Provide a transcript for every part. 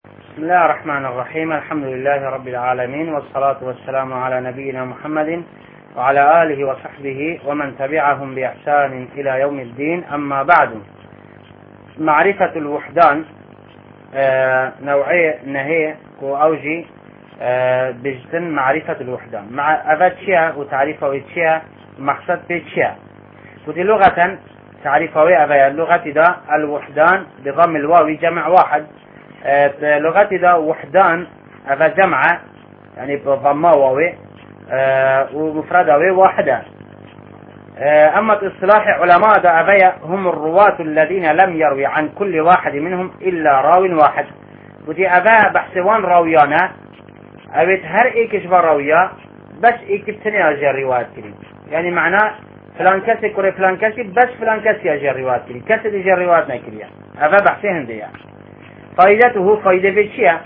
بسم الله الرحمن الرحيم. الحمد لله رب العالمين، والصلاة والسلام على نبينا محمد وعلى آله وصحبه ومن تبعهم بإحسان إلى يوم الدين. أما بعد، معرفة الوحدان نوعية نهي وأوجي بجتن معرفة الوحدان مع أبتشيا وتعريفه وتشيا مقصد بتشيا. ودي لغة تعريفه أبا اللغة دا الوحدان بضم الواو جمع واحد، لغة دا وحدان أبا جمع يعني بضم واو ومفردة واحدة. أما اصطلاح علماء دا أبا هم الرواة الذين لم يروي عن كل واحد منهم إلا راو واحد. ودي أبا بحثوان راويانا أبيت هر إيكش براويا بس إيكبتني أجر روايات كريم، يعني معناه فلان كسي كوري فلان كسي بس فلان كسي أجر روايات كريم، كسي أجر روايات نكريا. أبا بحثهم ديا فائدته فائدة بشيء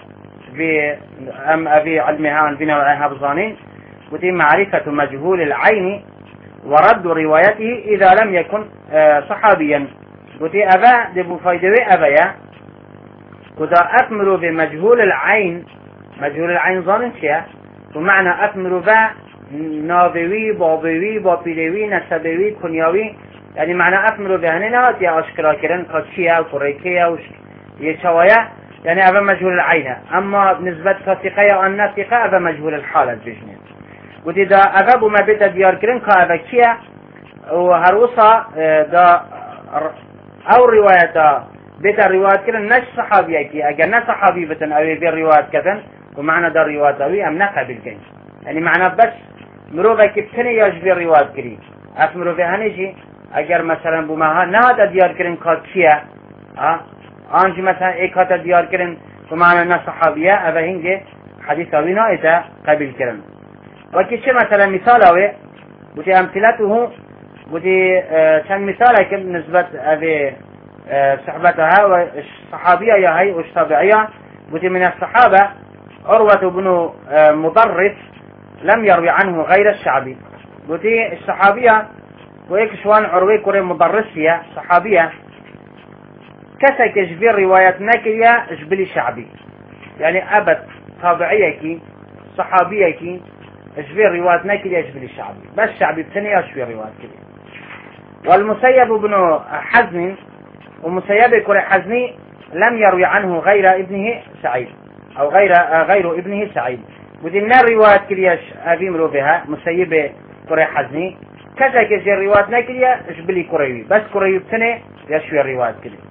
أبي علمها بنوعها بظانين. ودي معرفة مجهول العين ورد روايته إذا لم يكن صحابيا. ودي أبا دي بفائدة أبايا ودا أثمر بمجهول العين. مجهول العين ظانن شيء ومعنى أثمر با نابوي بابوي بابيلوي نسبوي كنياوي، يعني معنى أثمر بهني نهات يا أشكرا كرن قدشيا وكوريكيا يشوايا، يعني أبا مجهول العين. أما بالنسبة كثقية والنثقة أبا مجهول الحالة بجنين. ودي دا أبا ما بيتا ديار كرن كأبا كيا وهروسا دا أو رواية بيتا رواية كرن نش صحابي كي أجر نش صحابي بتن أو يبير رواية كذن ومعنى دا رواية أوي أم نقبل كين، يعني معنى بس مروفة كبتني يجبير رواية كري أفمروفة هنيجي أجر مثلا بماها نهاد ديار كرن كاتشيا آنجي مثلا إيكاتا ديار كرن ومعنى نش صحابية أبا هنجي حديث أوينا إتا قبل كرن. وكيش مثلا مثال أوي بودي أمثلته بودي كان مثال كم نسبة أبي صحبتها والصحابية يا هي والتابعية. بودي من الصحابة عروة بن مضرس لم يروي عنه غير الشعبي. بودي الصحابية ويكشوان عروي كوري مضرسية صحابية كسك جبير روايات ناكية جبلي شعبي، يعني أبد تابعية كي صحابية كي جبير روايات ناكية جبلي شعبي، بس شعبي بتنية جبير روايات كي. والمسيب بن حزن ومسيب كوري حزني لم يروي عنه غير ابنه سعيد أو غير ابنه سعيد. ودي النار روايات كلياش أبي مرو بها مسيب كوري حزني كذا كجي الروايات ناكليا جبلي كوريوي بس كوريوي بتني يشوي الروايات كلي.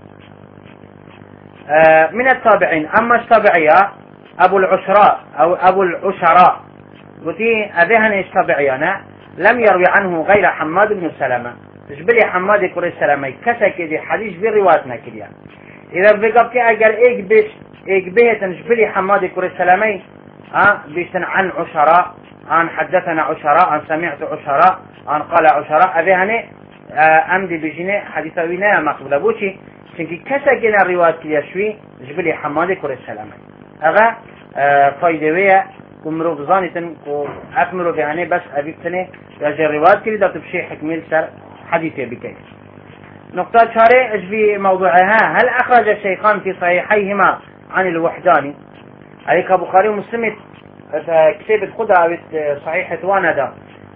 من التابعين أما التابعية أبو العشراء أو أبو العشراء ودي أبيهن التابعيانا لم يروي عنه غير حماد بن سلمة جبلي حماد كوري سلمة كذا كجي حديث بالروايات ناكليا. إذا بقبت أجر إيج بيت جبلي حماد كوري سلمة بيشتن عن عشراء عن حدثنا عشراء عن سمعت عشراء عن قال عشراء أبيهن أمدي بجنة حديث وينا مقبل بوشي چونکی کسی که روایت کلیه شوی جبلی حماد کره سلامه. اغا فایده ویه که مروف زانیتن که اف مروف هنه بس ابیبتنه یا جه روایت کلی داتو بشی حکمیل سر حدیثه بکی. نقطة چاره اجبی موضوعها هل اخرج الشيخان في صحيحيهما عن الوحداني؟ عليك بخاري ومسلم كتابة خدها صحيحة وانا دا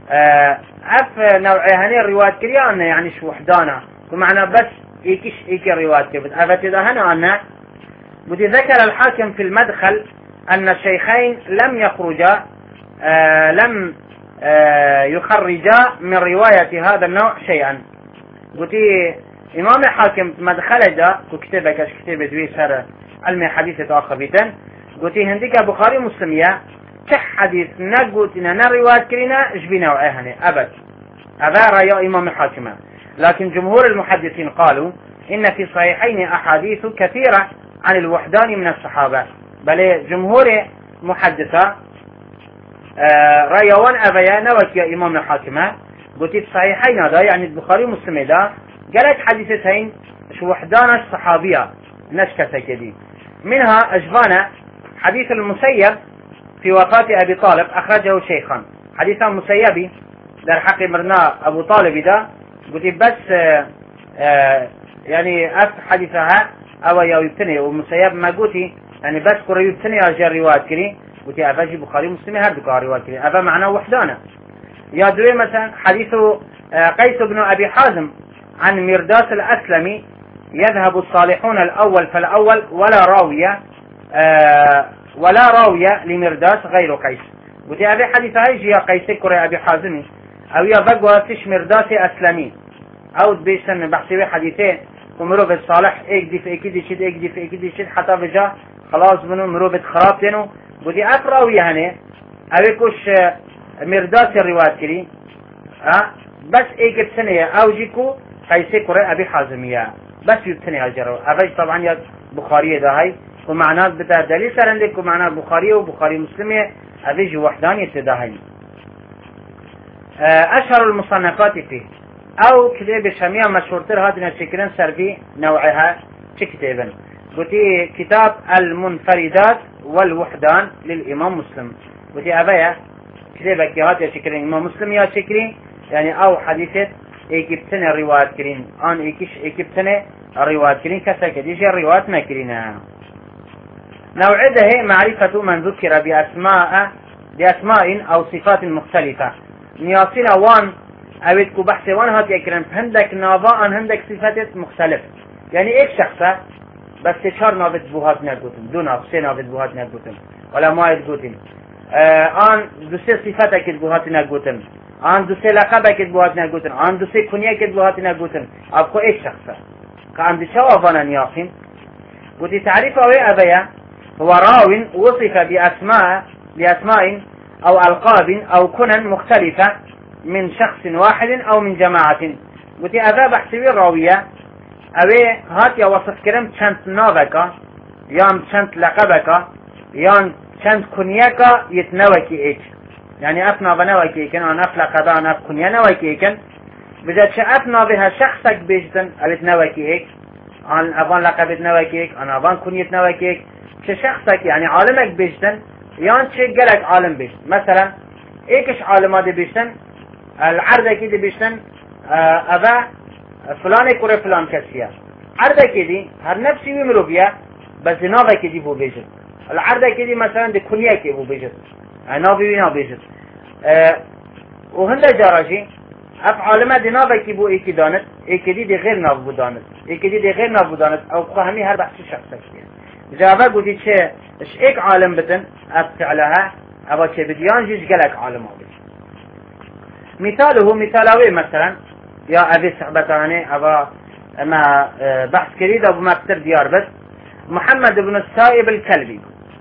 اف نوعي هنه الروايات كليه انه يعني شو وحدانا ومعنى بس إيك الروايات كيف أفتدها هنا بدي ذكر الحاكم في المدخل أن الشيخين لم يخرجا لم يخرجا من رواية هذا النوع شيئا. بدي إمام الحاكم مدخل دا كتابة كتابة دويسر علم حديثة آخر بيتن بدي هنديك بخاري مسلمية كحديث نقوتنا نروايات كرينا جبنا وعيهني أبد أبا رأي إمام الحاكم. لكن جمهور المحدثين قالوا إن في صحيحين أحاديث كثيرة عن الوحدان من الصحابة، بل جمهور محدثة رأيوان أبيا نوك يا إمام الحاكمة قلت الصحيحين هذا يعني البخاري ومسلم ده قالت حديثتين شو وحدان الصحابية نشكة كذي. منها أجبانا حديث المسيب في وفاة أبي طالب أخرجه شيخان. حديث المسيبي در حق مرنا أبو طالب ده قلت بس يعني أف حديثها أو يويبتني ومسيب ما قلت يعني بس كره يبتني أجر رواية كري وتي أفاجي بخاري مسلم هر دكار رواية كري أفا معناه وحدانة. يا دوي مثلا حديث قيس بن أبي حازم عن مرداس الأسلمي يذهب الصالحون الأول فالأول ولا راوية لمرداس غير قيس. وتي أبي حديث هاي يا قيس كره أبي حازمي أو يا بقواتش مرداس أسلمي أو بيشتن بحثي حديثين ومرو بالصالح اكدي شد حتى بجا خلاص بنو مرو بتخراب تنو بدي أقرأ يعني أبي كوش مرداس الرواية كري بس ايك بسنة أو جيكو قيسي كره أبي حازمية بس يبتني هالجرو أبي طبعا يا بخاري ده هاي ومعناه بتاع دليل سرندك ومعناه بخاري وبخاري مسلمة أبي جو وحدان يتداهي. أشهر المصنفات فيه أو كتاب الشامية مشهورتر هادنا شكرا سربي نوعها كتابا قلتي كتاب المنفردات والوحدان للإمام مسلم قلتي أبايا كتابك يا هاد يا شكرين الإمام مسلم يا شكرين يعني أو حديثة ايكبتنا الروايات كرين آن ايكبتنا الروايات كرين كسا كديش الروايات ما كرينها. نوع ده معرفة من ذكر بأسماء أو صفات مختلفة نياصل وان أبيتكو بحث وان هات يكرن هندك نابا أن هندك صفات مختلف يعني ايك شخصة بس تشار نابت بوهات نقوتن دو ناب سي نابت بوهات نقوتن ولا ما يتقوتن آن دو سي صفاتك بوهات نقوتن آن دو سي لقبك بوهات نقوتن آن دو سي كنيك بوهات نقوتن أبقو ايك شخصة كان دي شوافانا نياقين ودي تعريف اوي أبايا هو راو وصف بأسماء أو ألقاب أو كنن مختلفة من شخص واحد أو من جماعة. ودي أذا بحثي راوية أبي هات يا وصف كرم چند ناوكا يام چند لقبكا يام چند كنيكا يتنوكي ايش يعني أفنا بنوكي ايكن أنا أفلقبا أنا كنيا نوكي ايكن بذات شأفنا بها شخصك بيجتن أبت نوكي ايك أنا أبان لقبت نوكي ايك أنا أبان كنيت نوكي ايك شخصك يعني عالمك بيجتن يان شيء قالك عالم بيجتن مثلا ايكش عالمات بيجتن العرضة كده بيجتن أبا فلان كره فلان كسيا عرضه كدي هر نفسي يمرو بيا بس ناوه كدي بو بيجت العرضه كدي مثلا دي كنيه كي بو بيجت ناوي نا بيجت وهنده جاراجي افعال ما دي ناوه كي بو ايكي دانت ايكي دي غير ناو بو دانت ايكي دي غير ناو بو دانت او قهمي هر بحث شخصك جوابه قلت ايش ايك عالم بتن افعلها ابا چه بديان جيش قلق عالم بيجت مثاله مثلا يا أبي صحبتاني أبا ما بحث كريد أبو مكتر ديار بس محمد بن السائب الكلبي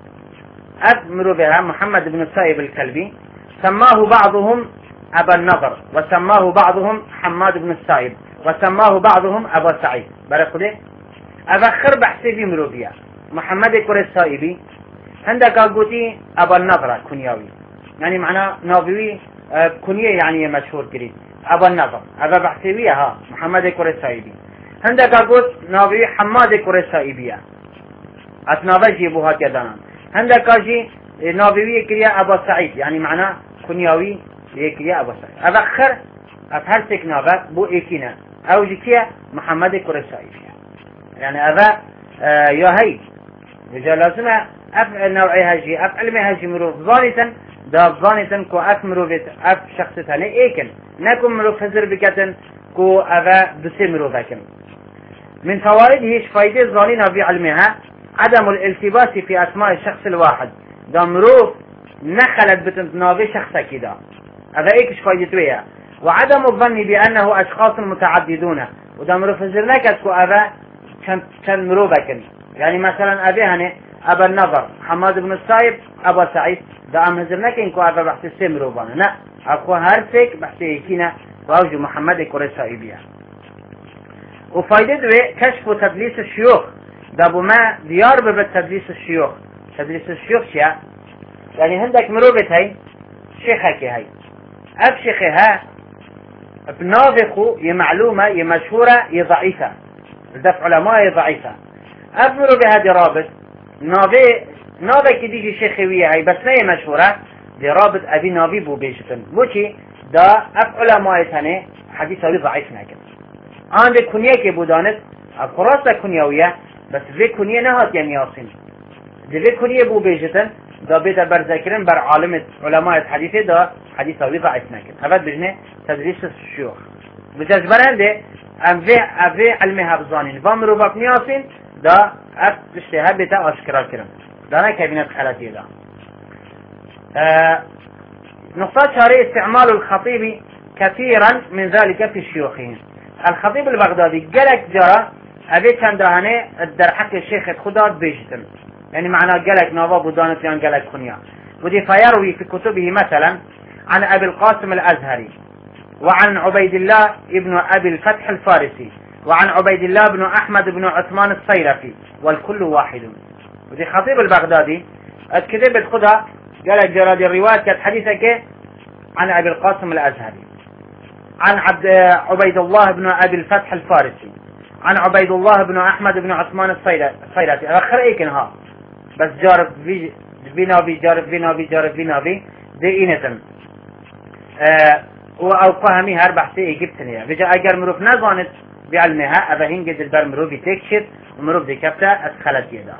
أدمروا بها محمد بن السائب الكلبي سماه بعضهم أبا النضر وسماه بعضهم حماد بن السائب وسماه بعضهم أبا سعيد برقله أبخر بحثي في مروبيا محمد كر السائبي عندك قوتي أبا النضر كنياوي يعني معناه ناوي كنية يعني مشهور كريد أبا النضر أبا بحثيبية ها محمد كرسائبي عندك أقول ناوي حماد كرسائبية أتنابا جيبوها كدانا عندك أجي ناوي كريا أبا سعيد يعني معناه كنياوي كريا أبا سعيد أبا خر أتهرسك نابا بو إيكينا أو جيكيا محمد كرسائبية يعني أبا يا هي رجال لازم أفعل نوعي هاجي أفعل ما هاجي مروف ظالتا دا ظانيتن كو اف مروفت اف شخصتاني ايكن نكو مروف هزر بكتن كو افا دسي مروفكن. من فوائده فايدة ظانينا في علمها عدم الالتباس في اسماء الشخص الواحد دا مروف نخلت بتنتناوي شخصة كدا افا ايكش فايدة ويا وعدم الظن بانه اشخاص متعددون ودا مروف هزر نكت كو افا كان مروفكن يعني مثلا ابي هني ابا النظر حماد بن السائب ابا سعيد دا ام هزر نكن كو افا بحث السمرو بانا نا اكو هرفك بحث ايكينا واوجو محمد كورسائبية. وفايدة دوي كشف تدليس الشيوخ دا بو ما ديار ببت تدليس الشيوخ. تدليس الشيوخ شيا يعني هندك مروبت هاي شيخك هاي اف شيخها بناظخو يمعلومة يمشهورة يضعيفة الدفع علماء يضعيفة اف مروبة هادي رابط نابي كديجي شيخوية هاي بس ما مشهورة دي رابط ابي نابي بو بيشتن بوشي دا اف علماء تاني حديث هاي ضعيف ناكد آن دي كنية كي بودانت اقراسة كنيوية بس في كنية نهات يمياسين دبي كونية بو بيجتن دا بيتا برزاكرن بر عالم علماء الحديث دا حديث أوي ضعيف نكن هذا بجنه تدريس الشيوخ بجزبران ده أفي علمها بزانين فامرو بقنياسين دا اشتها بيتا أشكرا كرم دانا كابينة خلاتي دا نقطة شارع استعمال الخطيب كثيرا من ذلك في شيوخهم الخطيب البغدادي قالك جرى أبي كان دهانه در حق الشيخ خدا بيجتن يعني معناه قالك نواب ودانت يعني قالك كنيا ودي فيروي في كتبه مثلا عن أبي القاسم الأزهري وعن عبيد الله ابن أبي الفتح الفارسي وعن عبيد الله بن أحمد بن عثمان الصيرفي والكل واحد ودي خطيب البغدادي الكتاب الخدا قالك جرى الرواية كانت حديثك عن أبي القاسم الأزهري عن عبيد الله بن أبي الفتح الفارسي عن عبيد الله بن أحمد بن عثمان الصيرفي أخر إيكنها بس جارب بنابي جارب بنابي جارب بنابي دي إنتن أو فهمي هر بحثي إيجبتنيا بجا أجر مروف نزانت بعلمها أبا هنجد البر مروفي تكشت ومروف دي كبتا أدخلت يدا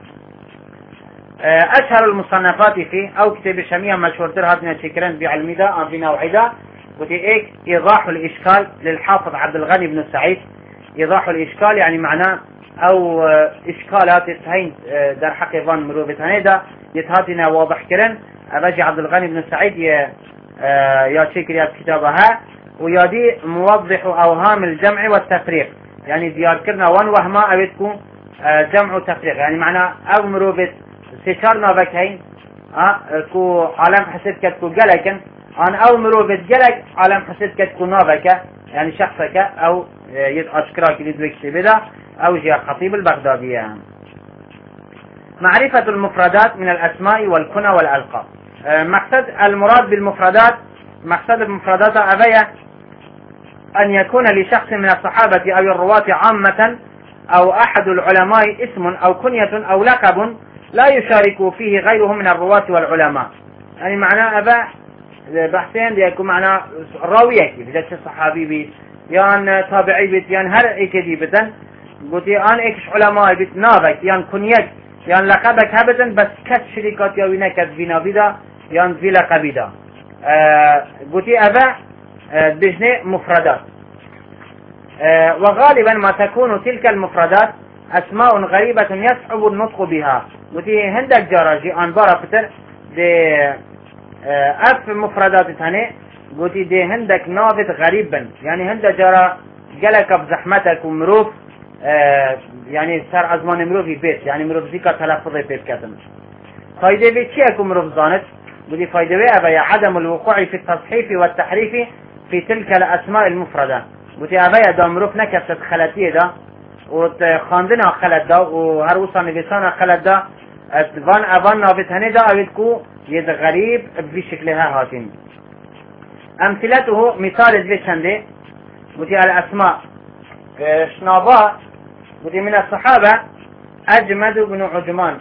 أشهر المصنفات فيه أو كتاب شميع مشهور ترهاتنا شكرا بعلمي دا أو بنوعي دا وتي إيك إيضاح الإشكال للحافظ عبد الغني بن سعيد إيضاح الإشكال يعني معناه أو إشكالات يتهين در حق فان مروفتاني دا يتهاتنا واضح كرن أباجي عبد الغني بن سعيد يا شكريات كتابها ويادي موضح أوهام الجمع والتفريق يعني ديار كرنا وان وهما أبتكو جمع وتفريق يعني معناه أو مروفت سيشارنا بكين كو عالم حسد كتكو جلكن أن أو مروفت جلك عالم حسد كتكو نابك يعني شخصك أو يتأشكراك لدوك بدا أو جاء خطيب البغدادية معرفة المفردات من الأسماء والكنى والألقاب مقصد المراد بالمفردات مقصد المفردات أبيا أن يكون لشخص من الصحابة أو الرواة عامة أو أحد العلماء اسم أو كنية أو لقب لا يشارك فيه غيره من الرواة والعلماء يعني معناه أبا بحثين يكون معناه راويك إذا الصحابي بيت يان تابعي بيت يان هر إيكدي بتن قلتي أن إيكش علماء بيت نابك يان كنيك يان لقبك هبتن بس كت شركات يوينه كت بنا بدا يان في لقب دا قلتي أبا بجنة مفردات وغالبا ما تكون تلك المفردات أسماء غريبة يصعب النطق بها قلتي هندك جراجي أن بارا فتر دي أف مفردات تاني قلتي دي هندك نافت غريبا يعني هندك جرى جلك بزحمتك ومروف يعني صار أزمان مروفي بيت يعني مروف زيكا تلفظي بيت كتن فايدة بيت شيئكم مروف زانت قلتي فايدة بيت عدم الوقوع في التصحيف والتحريف في تلك الأسماء المفردة قلتي أبايا دا مروف نكست خلطية دا وخاندنا خلط دا وهروسا نبسانا خلط دا أفان نافت هني دا أبيتكو يد غريب بشكلها هاتين أمثلته مثال ذي قلتي الأسماء شنابا قلتي من الصحابة أجمد بن عجمان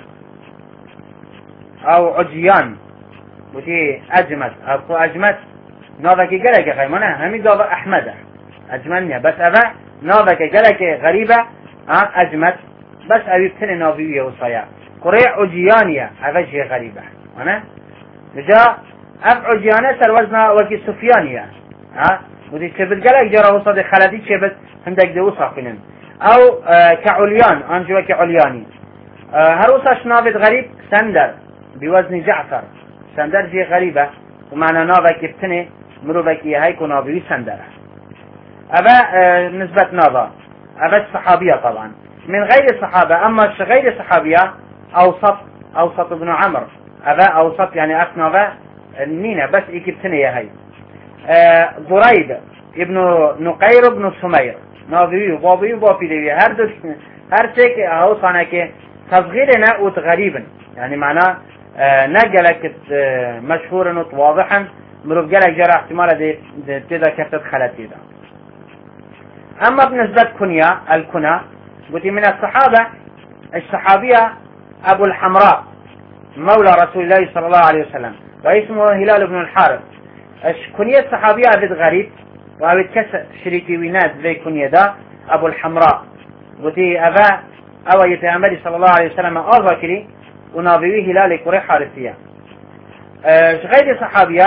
أو عجيان قلتي أجمد أو أجمد نافك جلك خيمنا همي دابا أحمد أجمني بس أبا نافك جلك غريبة أجمد بس أبيبتني نافية وصايا قريع عجيانية هذا شيء غريبة أنا جاء أف عجيانة سر وزنها وكي سفيانية ودي شبت جلك جرى وصد خلدي شبت عندك دو صافنين أو كعليان أنجوا كعلياني هروسا شنابت غريب سندر بوزن جعفر سندر شيء غريبة ومعنى نافك يبتني مروبك هيك ونافي سندر أبا نسبة نافا أبا الصحابية طبعا من غير الصحابة أما غير الصحابية أوسط ابن عمر أبا أوسط يعني أثناء النينة بس إكبتني هاي ضريب ابن نقير ابن سمير ناظري وبابي وبابي هر شيء أوصانا كي تصغيرنا وتغريبا يعني معناه نجلك مشهورا واضحا مروف جلك جرى احتمال دي تدا كفتت خلاتي دا أما بنسبة كنيا الكنى قلت من الصحابة الصحابية أبو الحمراء مولى رسول الله صلى الله عليه وسلم واسمه هلال بن الحارث كنية الصحابية أبد غريب وأبد كسر شريكي ويناد ذي كنية دا أبو الحمراء قلت أبا أو يتعمد صلى الله عليه وسلم أذكري ونابوي هلال كوري حارثية. غير صحابية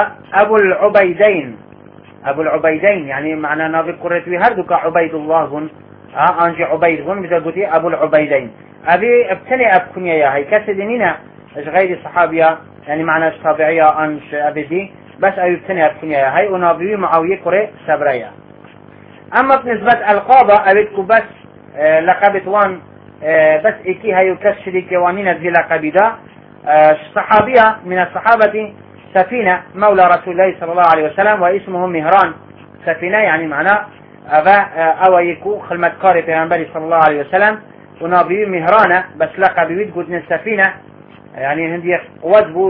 أبو العبيدين يعني معنى نابي كوريتوي هردوك عبيد الله هن أنجي عبيد هن مثل قلتي أبو العبيدين أبي ابتني أبكنيا يا هي كسدنينا غير صحابية يعني معنى تابعية أنش أبدي بس أبي ابتني أبكنيا يا هي ونابي معاوية كوري سبرية. أما بالنسبة القابة أبدكو بس لقبت وان بس إيكي هاي كشريك وانين ذي لقب دا صحابية من الصحابة سفينة مولى رسول الله صلى الله عليه وسلم واسمه مهران. سفينة يعني معناه أو يكو خلمة قاري پیغمبر صلى الله عليه وسلم ونابي مهرانة بس لقب بيد قدن السفينة يعني هندي وذبو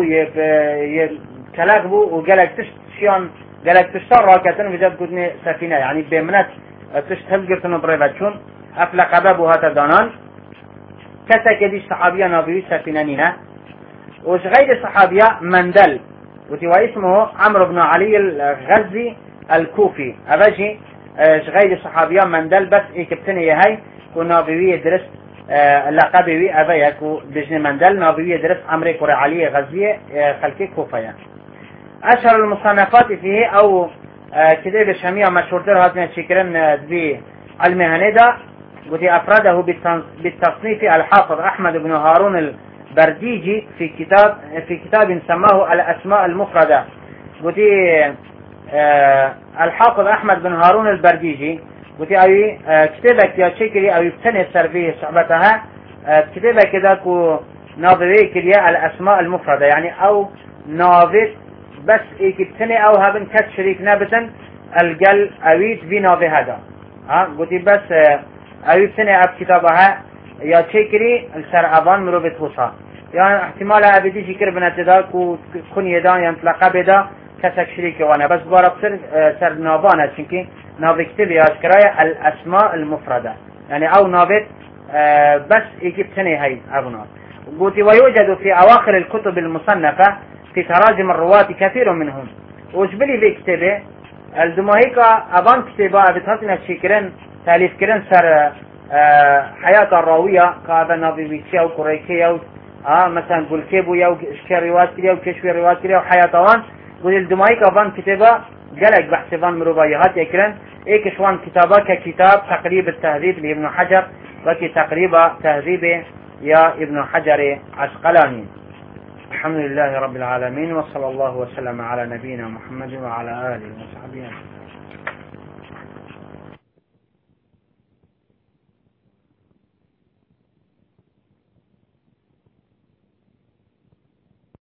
كلاقبو وقالك تشتشيان قالك تشتر راكتن وجد قدن سفينة يعني بمنات تشتهل قرتن بريباتشون أفلق بابو هذا دانان كتا كديش صحابية نابي سفينة نينا. وش غير صحابية مندل وتوا اسمه عمرو بن علي الغزي الكوفي أبجي غير صحابية مندل بس كبتني هاي ونابي درس لقبي أبي أكو بجن مندل نابي درس عمرو بن علي غزي خلكي كوفية. أشهر المصنفات فيه أو كتاب الشامية مشهور در هاتنا شكرا ذي المهنة وتي أفراده بالتصنيف الحافظ أحمد بن هارون البرديجي في كتاب سماه الأسماء المفردة. وتي الحافظ أحمد بن هارون البرديجي وتي أي كتابك يا شكري أو يبتني سرفيه صحبتها كتابك كذا كو ناظري كليا الأسماء المفردة يعني أو ناظر بس يكتني أو هابن كت شريك نابتا الجل أويت في ناظر هذا قلت بس أويت سنة أب كتابها يا شكري السر أبان مروبت وصا يعني احتمال أبدي شكر بنتداك وكن يدان ينطلق بدا كسك شريك وانا بس بارب سر نابانا چونكي ناظر كتابي أشكرايا الأسماء المفردة يعني أو نابت بس يكتني هاي أبنات. قلت ويوجد في أواخر الكتب المصنفة في تراجم الرواة كثير منهم وجبلي في كتابه الدماهيكا أبان كتابه بتحطنا شكرا تأليف كرن سر حياة الراوية كهذا نبي بيشيا وكوريكيا مثلا بولكيبو يا إشكال روايات كليا وكشف روايات كليا وحياتوان قل الدماهيكا أبان كتابه جلك بحثوان مربايات يكرن إيكشوان كتابه ككتاب تقريب التهذيب لابن حجر وكي تقريب تهذيب يا ابن حجر عسقلاني. الحمد لله رب العالمين وصلى الله وسلم على نبينا محمد وعلى آله وصحبه.